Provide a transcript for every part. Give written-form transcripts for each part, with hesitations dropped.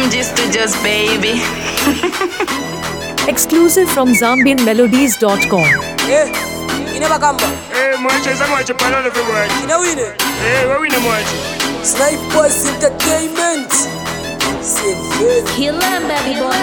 MG Studios, baby. Exclusive from ZambianMelodies.com. Hey, you never come back. Hey, Mochi, I'm going to put on the word. You know win it. Hey, where we know Mochi? Snipers Entertainment. Kill them, baby boy.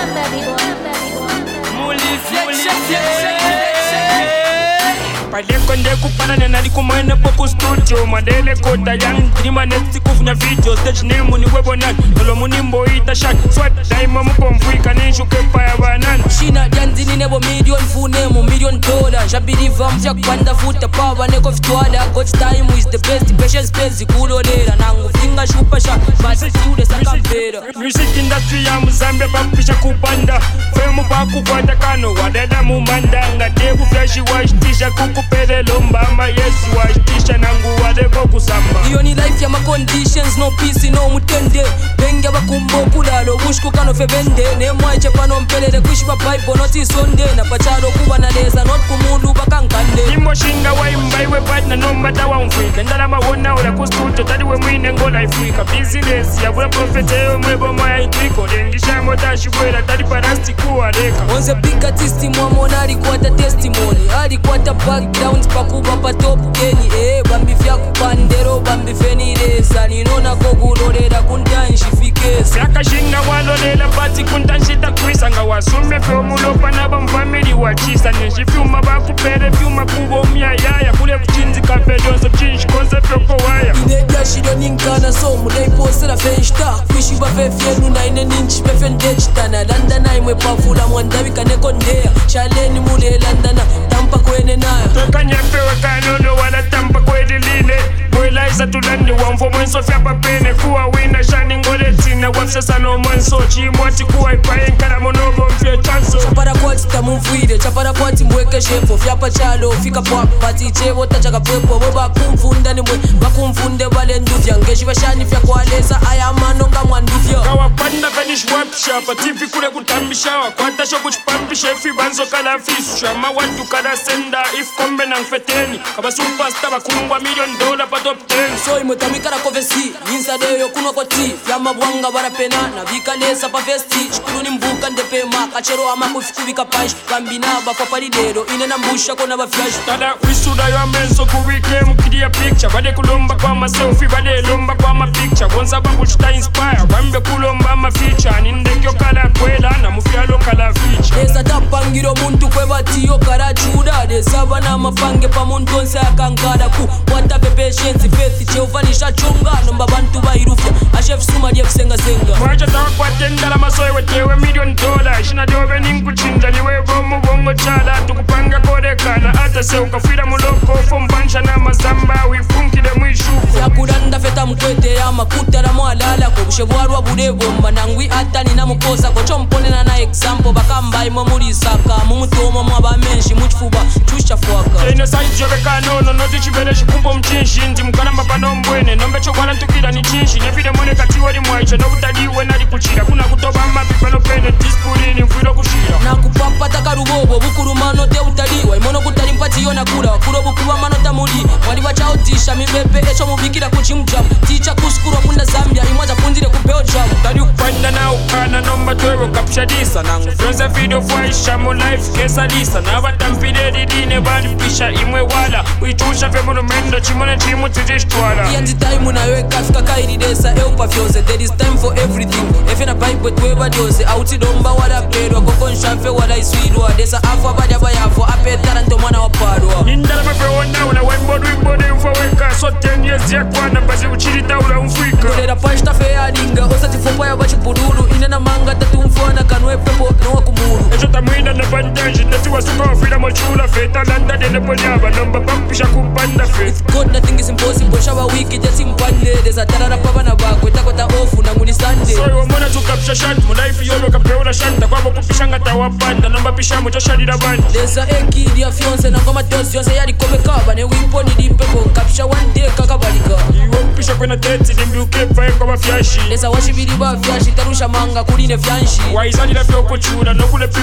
Pale konde kupana na likumwene poku studio Madele kota yang Drima neti kufuna video Stage name ni webo nan Tolo munimbo ita shak Swat daima mupomfuika Nishuke paya banan Shina janzi ni nebo million funemu $1,000,000 Shabiriva mfya kwanda futa Pawa neko fitwala Coach time is the best Patience space kulolera Nangu finga shupa shak Basi sude saka vera Music industry ya Mzambia papisha kupanda Femu paku kwata kano Wadada mumanda Ngatebu flashi washtisha kuku Pere lomba ama yesu washtisha nangu wadeko kusamba Iyo ni life ya ma conditions no peace no mutende Benga bakumbo kulalo bushku kano febende Nemwa ichepano mpelele kushpa bible not isonde Na pachalo kuwa na leza not kumundu bakankande Nimbo shinga wa imbaiwe partner no mbata wa mfrika Ndala mawona ula kustuto tadiwe mwine ngola ifrika Business ya vula profeteo mwebo maya intuiko Dengisha mota shibwela tadi parasti kuwa leka Onze big artist mwamona alikuwata testimony Alikuwata backgrounds pakuba pa top 10 Bambi fya kupandero bambi feni resa Ninona kogulolera kuntanshi fikesa Yaka shinga walolela bati kuntanshita kwisa Nga wasume feomulopa na bamfamili wachisa Neshi fiuma bakupere fiuma kubo myayaya Kule kuchinzi kapedonso chinshi konse fyoko waya Inebya shido ninkana so mulei posera fenshta Fishi ba fefyenu na ine ninchi fefendechta Na landana imwe pafula mwandawika nekondea Shaleni mule landana tampa kwene nayo Toka nyepewe kanono wala tampa kweli lile Mwela isa tulandi wamfo mwenso fya papene Kuwa wina shani ngole tina wafsesa no mwenso Chimwati kuwa ipaye nkana monobo mfye chanso Chapara kwati tamumfuide, chapara kwati mweke shepo Fyapa chalo, fika pwa pati chevo tachaka pwepo Weba kumfunda ni mwe, bakumfunde wale ndufya Ngeshi vashani fya kwa lesa, aya manonga mwandufya Kawa panda vanish wapisha, patifi kule kutambisha Wakwata shoko chupampisha, ifi banzo kala fisu Shama watu kada senda, if kombe na mfeteni Kaba superstar bakungwa $1,000,000 pa top 10 So imotamikara kovesi, yinsa deyo kunwa kwa ti Fyama buanga barapena, na vika lesa pa vesti Shukuru ni mbuka ndepema, kachero ama kufikuvika pash Bambina bafa palidero, ine na mbusha kona bafyash Tada wisuda yo amenso kuwike mkidia picture Bade kulomba kwa ma selfie, bade lomba kwa ma picture Gonza bangu chita inspire, bambe kulomba ma feature Nindekyo kala kwela, na mufyalo kala feature Desa tapangiro muntu kweba tiyo kara chuda Desa bana mafange pa muntu onse akankada ku Wata patience faith, cheovanisha chunga Nomba bantu ba irufya, ashef suma diye kusenga senga Mwacha tawa kwa tendala masoe wetewe $1,000,000 Shina diobe ninkuchinja niwe gomu bongo chala Tukupanga kodekana, ata se ukafira muloko Fombansha na mazamba, wifunkide mwishuko Yakuranda feta mkwete ya makuta la mwalala Kubushebuarwa budebo mbanangwi ata nina mukosa Kochompone na example bakamba imo murisaka Mumutomo mwaba menshi muchifuba chusha fuaka Ine saiji jobe kanono, noti chibele shikumbo mchinshi Ndi mkalamba panombwene, nombe chokwana ntukila ni chinshi Nefide mwone katiwa li mwaicho, nokutaliwe nali kuchira Kuna kutoba mapipa no pene, dispuri mfilo kushira Na kupapa takarubobo, bukuru mano te utaliwa Imono kutali mpati yona kula, wakuro bukuwa mano tamuli Waliwa chao tisha, mibepe, echo mubikira kuchimjamu Ticha kuskuru wakunda Zambia, imwaja punzire kupeo jamu Tadi upanda na ukana, nomba tuwewe kapsha disa Nangu frenze video fuaisha, mo life kesa lisa Na watampide didine, bani pisha imwe wala Uitusha fe monumendo, chimone chimu tijishtwala Yanzi time unaweka fika kairi desa, eupa fyose There is time for everything, efe na bible tuweba diose Auti domba wala pedwa, kokonsha fe wala iswidwa Desa afwa bada bayafo, apetara ndo mwana wapadwa Nindala mafe wana, una wembodu imbode mfaweka So 10 years ya kwana, bazi uchirita ula mfwika Kolera pashta fe ya dinga, osati fopa ya bachi buduru Inena manga tatu mfwana, kanwe pepo, noa kumuru Echo tamuina na bandaji, nati wasuka wafila mochula Feta landa dene ponyaba, nomba papisha kupanda fe With God nothing is impossible, shawa wiki jesi mpande Desa tarara paba na bako, itakota ofu na nguni Sunday So wamona tukapsha shant, munaifi yolo kapeula shanta Kwabo kupisha ngata wapanda, nomba pisha mocha shadida banda Desa eki dia fiance, na ngoma tosi yonse yadi kome kaba Ne wimpo ni dipepo, kapsha one day kakabalika Iwo mpisha kwena teti, nimbi ukepa eko mafyashi Desa washibiri ba fyashi, tarusha manga kuline fyanshi Waizali la fyoko chula, nokule pibi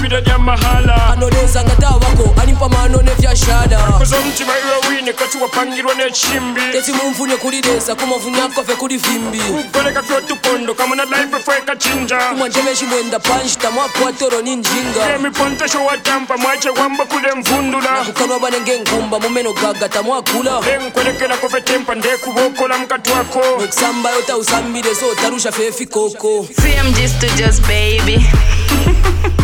vile vya mahala anoleza ngatawako alimpa manone vya shada kuzomti maiwe wine kati wapangirwa ne chimbi eti mumfunye kulidesa kumavunyako fe kuli vimbi ukoleka fyo tupondo kamuna life fweka chinja kumwanjemeshi mwenda panshi tamwakwatero ni njinga emipontesho watampa mwache wamba kule mvundula kukanwa banenge nkumba mumeno gaga tamwakula enkwelekela kofe tempa ndekubokola mkatu wako okusamba yota usambile so tarusha fefi koko CMG Studios baby